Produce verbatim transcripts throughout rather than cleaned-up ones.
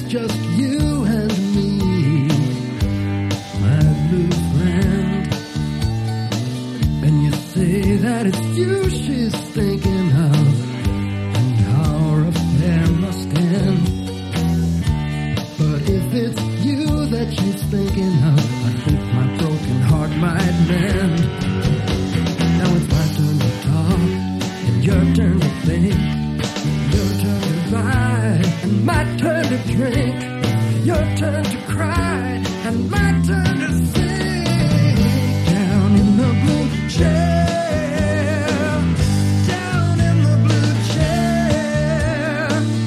just you and me, my blue friend. And you say that it's you she's thinking of, and our affair must end. But if it's you that she's thinking of, I think my broken heart might mend. Now it's my turn to talk, and your turn to think, your turn to ride, and my turn to drink, your turn to cry, and my turn to sing. Down in the blue chair, down in the blue chair.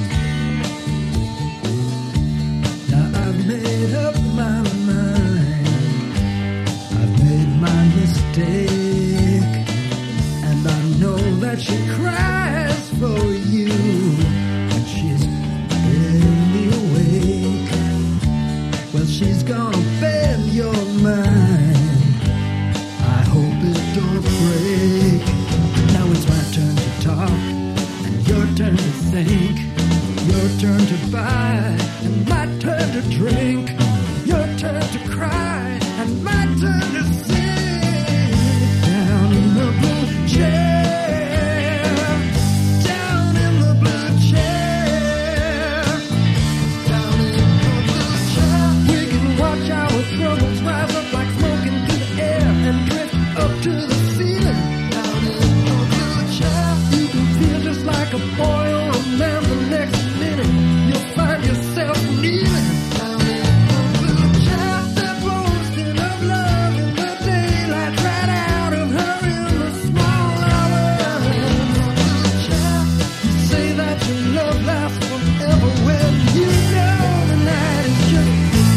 Now I've made up my mind, I've made my mistake, and I know that she cries for you when she's barely awake. Well, she's gonna bend your mind, I hope it don't break. Now it's my turn to talk, and your turn to think, your turn to buy, and my turn to drink, your turn to cry, and my turn to sing. Down in the blue chair, down in the blue chair, down in the blue chair. We can watch our troubles rise up like smoke into the air and drift up to the ceiling. Down in the blue chair, you can feel just like a boy or a man. The next minute you'll find yourself kneeling. Down in the blue chair, that roasting of love in the daylight, right out of her in the small hours. Blue chair, you say that your love lasts forever when you know the night is just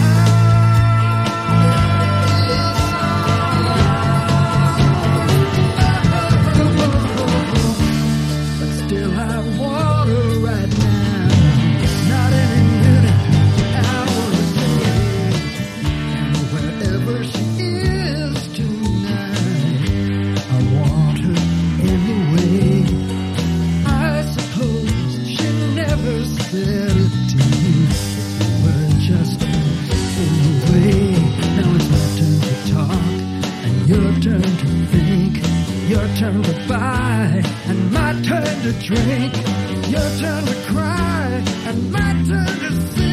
but still I want her right now, not any minute, hour or day. And wherever she is tonight, I want her anyway. I suppose she never said it to you, but just in the way. Now it's my turn to talk, and your turn to think, your turn to buy, and my turn to drink, your turn to cry, and my turn to sing.